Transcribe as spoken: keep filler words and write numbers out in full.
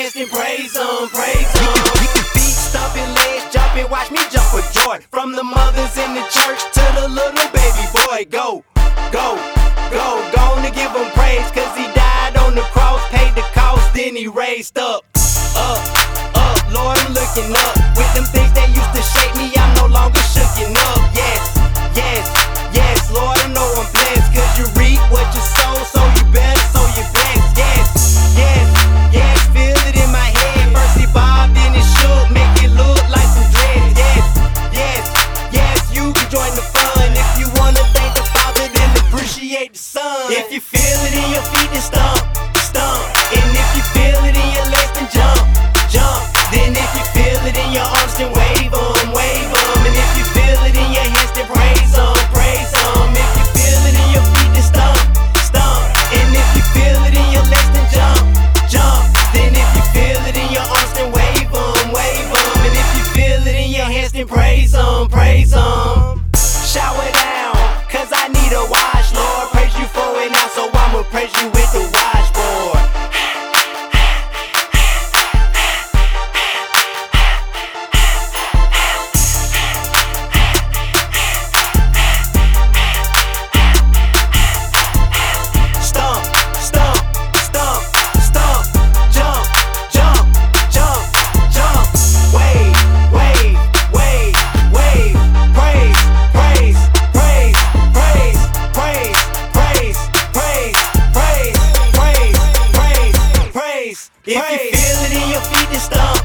hands and praise Him, praise Him. Feet stomping, legs jumping, watch me jump for joy. From the mothers in the church to the little baby boy. Go, go, go, go on to give Him praise, cause He died on the cross, paid the cost, then He raised up, up, up. Lord, I'm looking up. With them things that used to shake me, I'm no longer shooken up. Yes, yes, yes, Lord, I know I'm blessed, cause you reap what you sow, so you better sow your best. Yes, yes, yes, feel it in my head. First He bobbed, then He shook, make it look like some dreads. Yes, yes, yes, you can join the fun. If you wanna thank the Father, then appreciate the Son. If you feel it in your feet, then stomp, stomp. And if you feel it in your legs, then jump, jump. Then if you feel it in your arms, then wave 'em, wave 'em. And if you feel it in your hands, then praise 'em, praise 'em. If you feel it in your feet, then stomp, stomp. And if you feel it in your legs, then jump, jump. Then if you feel it in your arms, then wave 'em, wave 'em. And if you feel it in your hands, then praise 'em, praise 'em. Shower down, cause I need a wash, Lord. Praise you for it now, so I'ma praise you with the washboard. Stomp, stomp, stomp, stomp. Jump, jump, jump, jump. Wave, wave, wave, wave. Praise, praise, praise, praise, praise, praise, praise, praise, praise, praise, praise. If you feel it in your feet, then stomp.